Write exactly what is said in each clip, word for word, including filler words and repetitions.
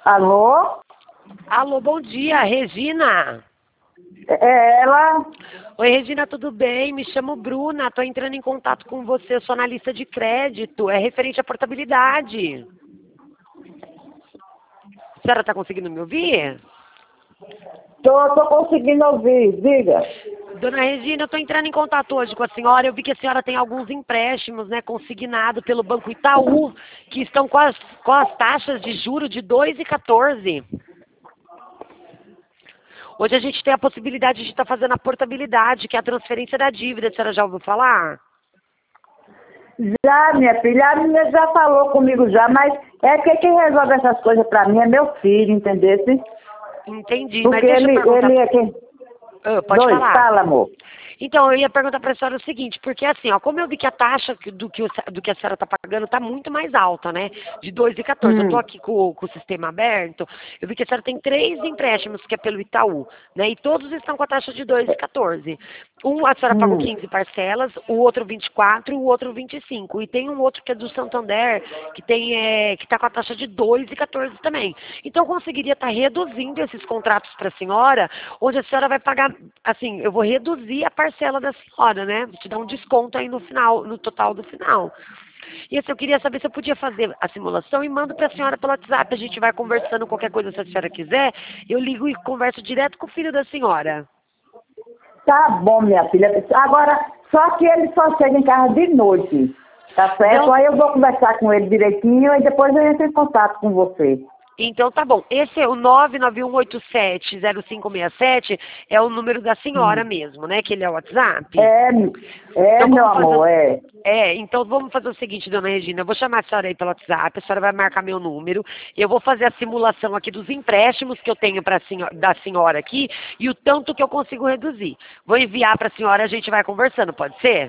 Alô? Alô, bom dia, Regina. É ela? Oi, Regina, tudo bem? Me chamo Bruna, estou entrando em contato com você, eu sou analista de crédito, é referente à portabilidade. A senhora está conseguindo me ouvir? Tô, tô conseguindo ouvir, diga. Dona Regina, eu estou entrando em contato hoje com a senhora, eu vi que a senhora tem alguns empréstimos, né, consignados pelo Banco Itaú, que estão com as, com as taxas de juros de dois vírgula quatorze. Hoje a gente tem a possibilidade de estar fazendo a portabilidade, que é a transferência da dívida. A senhora já ouviu falar? Já, minha filha, a minha já falou comigo já, mas é que quem resolve essas coisas pra mim é meu filho, entendeu? Entendi, mas Porque deixa eu ele, perguntar. ele é quem... Ah, pode Dois, falar. fala, amor. Então, eu ia perguntar para a senhora o seguinte, porque assim, ó, como eu vi que a taxa que- do que, o- do que a senhora está pagando está muito mais alta, né? De dois vírgula quatorze. Eu estou Hum, aqui com, o- com o sistema aberto, eu vi que a senhora tem três empréstimos que é pelo Itaú, né? E todos estão com a taxa de dois vírgula quatorze. Um a senhora pagou hum. quinze parcelas, o outro vinte e quatro e o outro vinte e cinco. E tem um outro que é do Santander, que tem é, que está com a taxa de dois vírgula quatorze também. Então, eu conseguiria estar reduzindo esses contratos para a senhora, onde a senhora vai pagar, assim, eu vou reduzir a parcela da senhora, né? Vou te dar um desconto aí no final, no total do final. E assim, eu queria saber se eu podia fazer a simulação e mando para a senhora pelo WhatsApp. A gente vai conversando qualquer coisa se a senhora quiser. Eu ligo e converso direto com o filho da senhora. Tá bom, minha filha. Agora, só que ele só chega em casa de noite, tá certo? Não, Aí eu vou conversar com ele direitinho e depois eu entro em contato com você. então tá bom. Esse é o nove nove um oito sete zero cinco seis sete, é o número da senhora Hum. mesmo, né? Que ele é o WhatsApp. É, é, Então meu vamos fazer. amor, é. É, então vamos fazer o seguinte, dona Regina, eu vou chamar a senhora aí pelo WhatsApp, a senhora vai marcar meu número, eu vou fazer a simulação aqui dos empréstimos que eu tenho pra senhora, da senhora aqui e o tanto que eu consigo reduzir. Vou enviar para a senhora e a gente vai conversando, pode ser?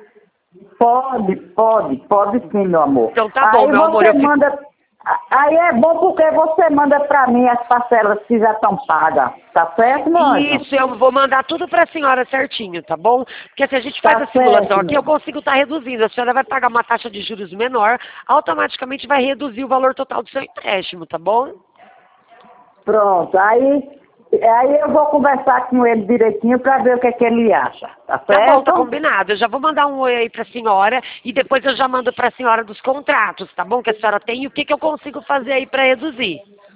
Pode, pode, pode sim, meu amor. Então tá bom, Aí meu amor, você eu fico... manda. Aí é bom porque você manda pra mim as parcelas que já estão pagas. Tá certo, meu anjo? Isso, eu vou mandar tudo para a senhora certinho, tá bom? Porque se a gente faz Tá a simulação certo, aqui, eu meu. consigo estar reduzindo. A senhora vai pagar uma taxa de juros menor, automaticamente vai reduzir o valor total do seu empréstimo, tá bom? Pronto. Aí, aí eu vou conversar com ele direitinho pra ver o que, é que ele acha. Tá Tá bom, tá certo? combinado. Eu já vou mandar um oi aí para a senhora e depois eu já mando para a senhora dos contratos, tá bom? Que a senhora tem e o que, que eu consigo fazer aí para reduzir.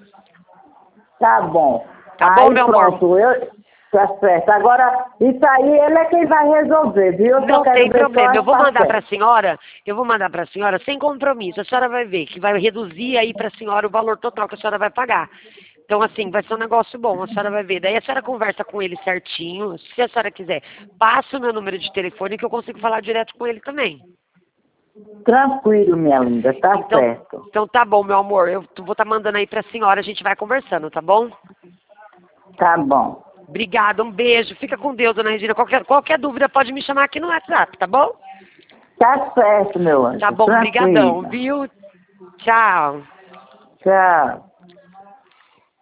Tá bom. Tá bom, Aí meu amor? pronto. Eu... Tá certo. Agora, isso aí ele é quem vai resolver, viu? Eu só Não quero tem ver só problema. Eu as vou mandar para a parcelas. senhora, eu vou mandar para a senhora sem compromisso. A senhora vai ver que vai reduzir aí para a senhora o valor total que a senhora vai pagar. Então, assim, vai ser um negócio bom, a senhora vai ver. Daí a senhora conversa com ele certinho. Se a senhora quiser, passa o meu número de telefone que eu consigo falar direto com ele também. Tranquilo, minha linda. Tá Então, certo. então tá bom, meu amor. Eu vou estar mandando aí para a senhora, a gente vai conversando, tá bom? Tá bom. Obrigada, um beijo. Fica com Deus, dona Regina. Qualquer, qualquer dúvida pode me chamar aqui no WhatsApp, tá bom? Tá certo, meu anjo. Tá bom, brigadão, Tranquilo. viu? Tchau. Tchau.